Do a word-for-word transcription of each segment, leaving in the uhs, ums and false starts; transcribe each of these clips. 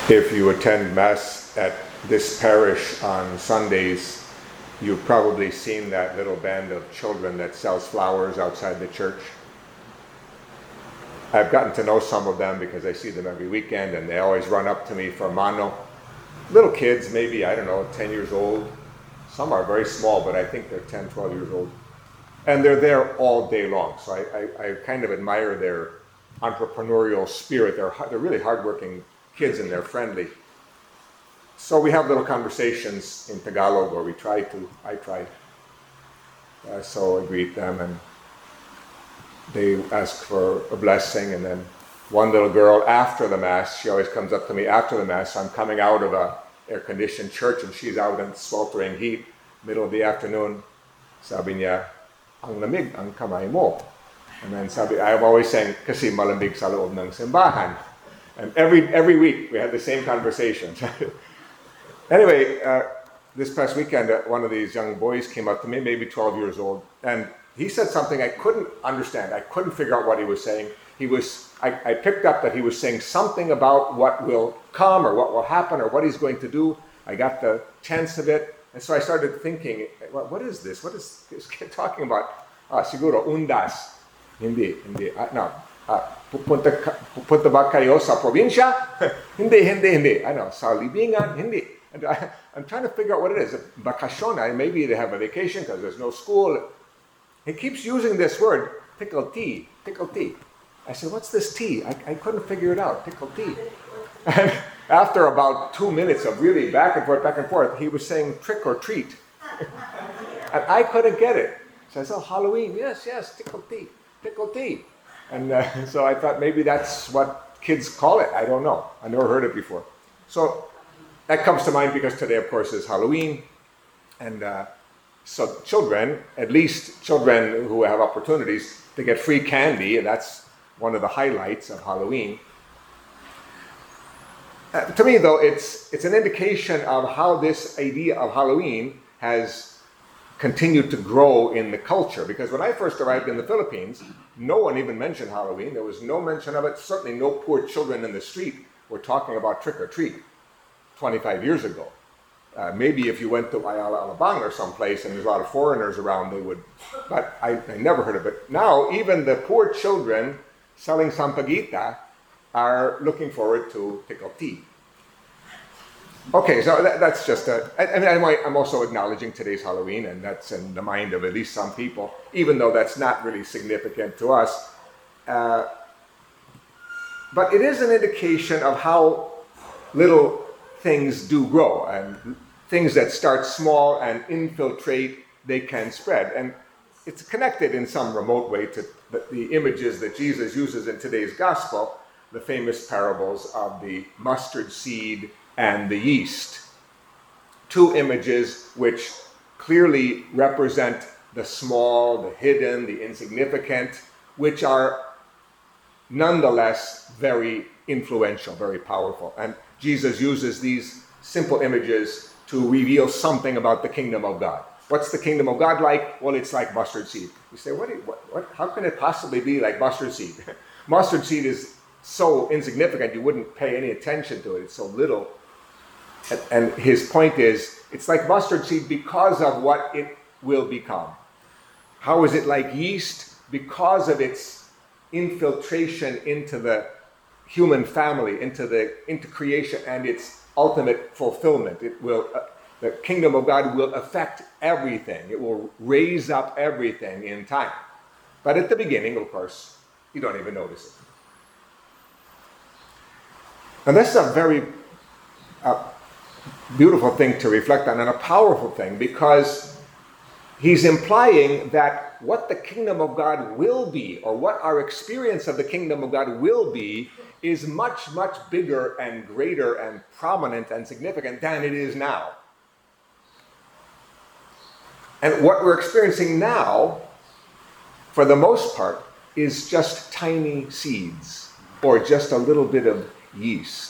If you attend Mass at this parish on Sundays, you've probably seen that little band of children that sells flowers outside the church. I've gotten to know some of them because I see them every weekend, and they always run up to me for mano. Little kids, maybe, I don't know, ten years old. Some are very small, but I think they're ten, twelve years old. And they're there all day long, so I, I, I kind of admire their entrepreneurial spirit. They're, they're really hardworking kids, and they're friendly. So we have little conversations in Tagalog, or we try to, I try. Uh, so I greet them, and they ask for a blessing, and then one little girl after the Mass, she always comes up to me after the Mass. I'm coming out of a air-conditioned church, and she's out in sweltering heat, middle of the afternoon. Sabi niya, ang lamig ang kamay mo. And then sabi, I'm always saying, kasi malamig sa loob ng simbahan. And every every week we had the same conversations. Anyway, uh, this past weekend, uh, one of these young boys came up to me, maybe twelve years old, and he said something I couldn't understand. I couldn't figure out what he was saying. He was, I, I picked up that he was saying something about what will come or what will happen or what he's going to do. I got the tense of it, and so I started thinking, what, what is this? What is this kid talking about? Ah, siguro, undas. Hindi, hindi. Ah, no. Ah, pupunta, pupunta ba kayo sa probinsya? Hindi, hindi, hindi. Ano, sa libingan? Hindi. And I, I'm trying to figure out what it is. Bakasyon, maybe they have a vacation because there's no school. He keeps using this word, tickle tea, tickle tea. I said, what's this tea? I, I couldn't figure it out, tickle tea. And after about two minutes of really back and forth, back and forth, he was saying trick or treat. And I couldn't get it. So I said, oh, Halloween, yes, yes, tickle tea, tickle tea. And uh, so I thought maybe that's what kids call it. I don't know. I never heard it before. So that comes to mind because today, of course, is Halloween. And uh, so children, at least children who have opportunities to get free candy, and that's one of the highlights of Halloween. Uh, to me, though, it's it's an indication of how this idea of Halloween has continued to grow in the culture. Because when I first arrived in the Philippines, no one even mentioned Halloween. There was no mention of it. Certainly no poor children in the street were talking about trick or treat twenty-five years ago. Uh, maybe if you went to Ayala, Alabang or someplace and there's a lot of foreigners around, they would, but I, I never heard of it. Now, even the poor children selling sampaguita are looking forward to tickle tea. Okay, so that, that's just a, I, I mean, I'm, I'm also acknowledging today's Halloween, and that's in the mind of at least some people, even though that's not really significant to us. Uh, but it is an indication of how little things do grow, and things that start small and infiltrate, they can spread. And it's connected in some remote way to the, the images that Jesus uses in today's gospel, the famous parables of the mustard seed and the yeast. Two images which clearly represent the small, the hidden, the insignificant, which are nonetheless very influential, very powerful. And Jesus uses these simple images to reveal something about the kingdom of God. What's the kingdom of God like? Well, it's like mustard seed. You say, what, what, what how can it possibly be like mustard seed? Mustard seed is so insignificant, you wouldn't pay any attention to it. It's so little. And, and his point is, it's like mustard seed because of what it will become. How is it like yeast? Because of its infiltration into the human family, into the into creation and its ultimate fulfillment. It will, uh, the kingdom of God will affect everything. It will raise up everything in time. But at the beginning, of course, you don't even notice it. And this is a very uh, beautiful thing to reflect on, and a powerful thing, because he's implying that what the kingdom of God will be, or what our experience of the kingdom of God will be, is much, much bigger and greater and prominent and significant than it is now. And what we're experiencing now, for the most part, is just tiny seeds, or just a little bit of yeast.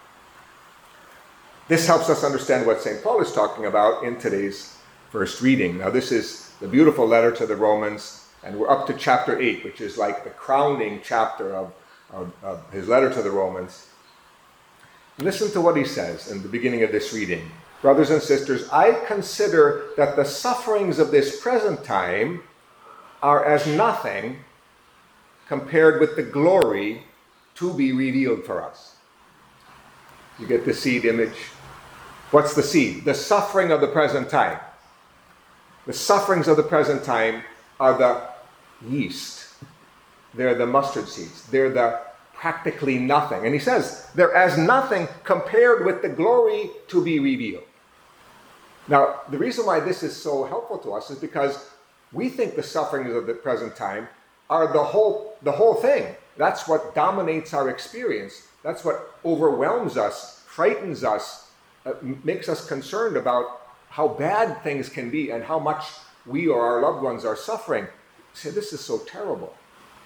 This helps us understand what Saint Paul is talking about in today's first reading. Now, this is the beautiful letter to the Romans, and we're up to chapter eight, which is like the crowning chapter of, of, of his letter to the Romans. Listen to what he says in the beginning of this reading. Brothers and sisters, I consider that the sufferings of this present time are as nothing compared with the glory to be revealed for us. You get the seed image? What's the seed? The suffering of the present time. The sufferings of the present time are the yeast. They're the mustard seeds. They're the practically nothing. And he says they're as nothing compared with the glory to be revealed. Now, the reason why this is so helpful to us is because we think the sufferings of the present time are the whole, the whole thing. That's what dominates our experience. That's what overwhelms us, frightens us, uh, makes us concerned about how bad things can be and how much we or our loved ones are suffering. You say, this is so terrible.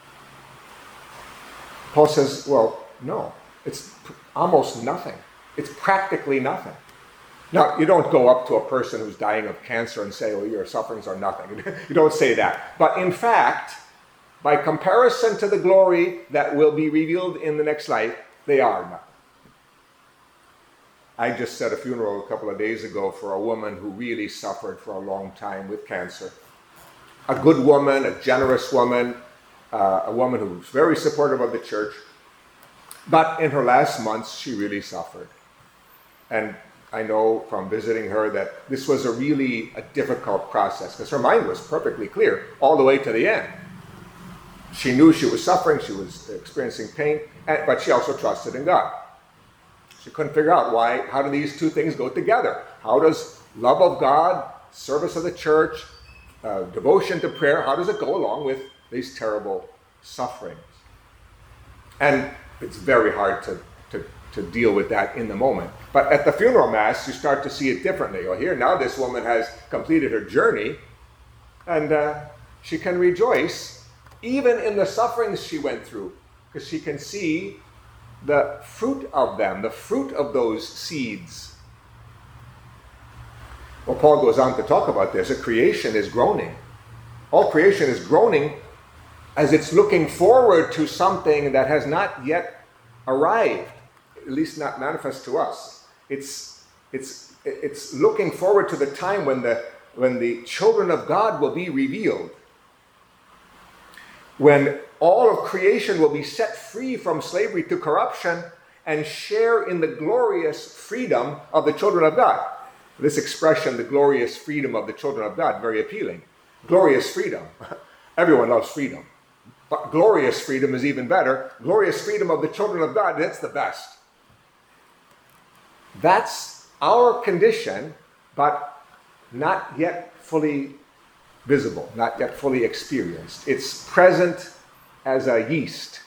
Paul says, well, no, it's pr- almost nothing. It's practically nothing. Now, you don't go up to a person who's dying of cancer and say, well, your sufferings are nothing. You don't say that. But in fact, by comparison to the glory that will be revealed in the next life, they are nothing. I just said a funeral a couple of days ago for a woman who really suffered for a long time with cancer. A good woman, a generous woman, uh, a woman who was very supportive of the church. But in her last months, she really suffered. And I know from visiting her that this was a really a difficult process because her mind was perfectly clear all the way to the end. She knew she was suffering, she was experiencing pain, and, but she also trusted in God. She couldn't figure out why, how do these two things go together? How does love of God, service of the church, uh, devotion to prayer, how does it go along with these terrible sufferings? And it's very hard to, to, to deal with that in the moment. But at the funeral mass, you start to see it differently. Well, here, now this woman has completed her journey, and uh, she can rejoice even in the sufferings she went through, because she can see the fruit of them, the fruit of those seeds. Well, Paul goes on to talk about this. A creation is groaning. All creation is groaning as it's looking forward to something that has not yet arrived, at least not manifest to us. It's, it's, it's looking forward to the time when the, when the children of God will be revealed, when all of creation will be set free from slavery to corruption and share in the glorious freedom of the children of God. This expression, the glorious freedom of the children of God, very appealing. Glorious freedom. Everyone loves freedom. But glorious freedom is even better. Glorious freedom of the children of God, that's the best. That's our condition, but not yet fully visible, not yet fully experienced. It's present as a yeast.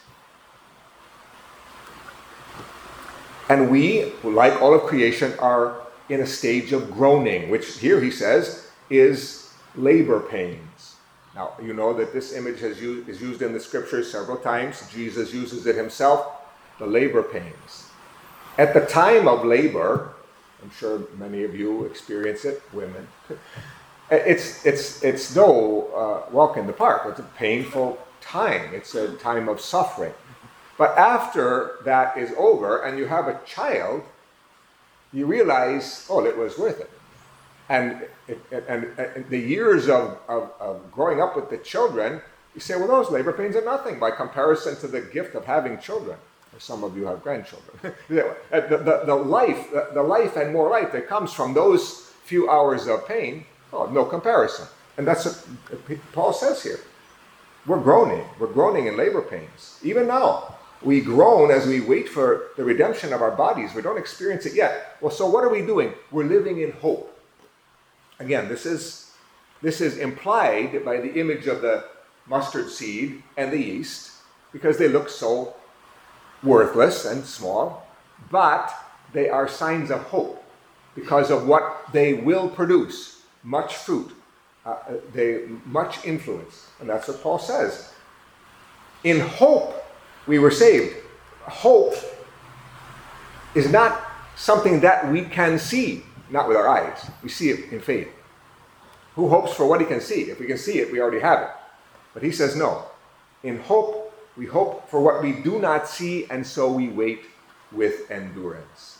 And we, like all of creation, are in a stage of groaning, which here he says is labor pains. Now, you know that this image has used, is used in the scriptures several times. Jesus uses it himself, the labor pains. At the time of labor, I'm sure many of you experience it, women, It's it's it's no uh, walk in the park. It's a painful time. It's a time of suffering. But after that is over and you have a child, you realize, oh, it was worth it. And it, and, and the years of, of, of growing up with the children, you say, well, those labor pains are nothing by comparison to the gift of having children. Some of you have grandchildren. the, the, the life, the, the life and more life that comes from those few hours of pain, oh, no comparison. And that's what Paul says here. We're groaning. We're groaning in labor pains. Even now, we groan as we wait for the redemption of our bodies. We don't experience it yet. Well, so what are we doing? We're living in hope. Again, this is, this is implied by the image of the mustard seed and the yeast, because they look so worthless and small, but they are signs of hope because of what they will produce. Much fruit, uh, they much influence, and that's what Paul says. In hope, we were saved. Hope is not something that we can see, not with our eyes. We see it in faith. Who hopes for what he can see? If we can see it, we already have it. But he says no. In hope, we hope for what we do not see, and so we wait with endurance.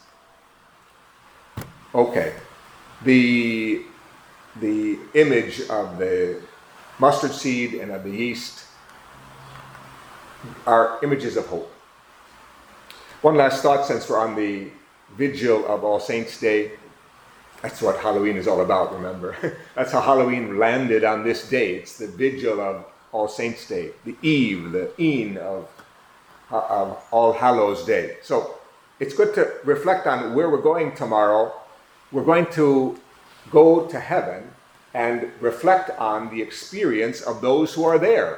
Okay, the, the image of the mustard seed and of the yeast are images of hope. One last thought, since we're on the vigil of All Saints' Day. That's what Halloween is all about, remember. That's how Halloween landed on this day. It's the vigil of All Saints' Day, the eve, the een of, of All Hallows' Day. So it's good to reflect on where we're going tomorrow. We're going to go to heaven and reflect on the experience of those who are there.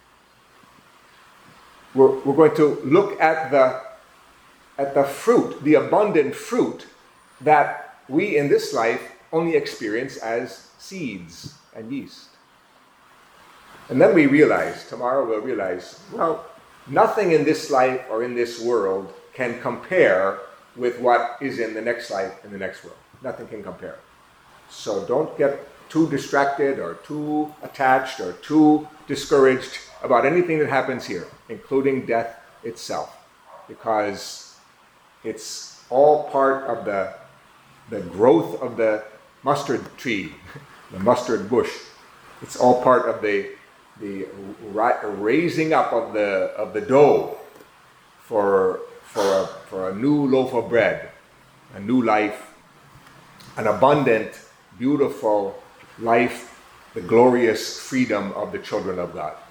We're, we're going to look at the, at the fruit, the abundant fruit that we in this life only experience as seeds and yeast. And then we realize, tomorrow we'll realize, well, nothing in this life or in this world can compare with what is in the next life, in the next world. Nothing can compare. So don't get too distracted or too attached or too discouraged about anything that happens here, including death itself, because it's all part of the the growth of the mustard tree, the mustard bush. It's all part of the the raising up of the of the dough for for a, for a new loaf of bread, a new life, an abundant, beautiful life, the glorious freedom of the children of God.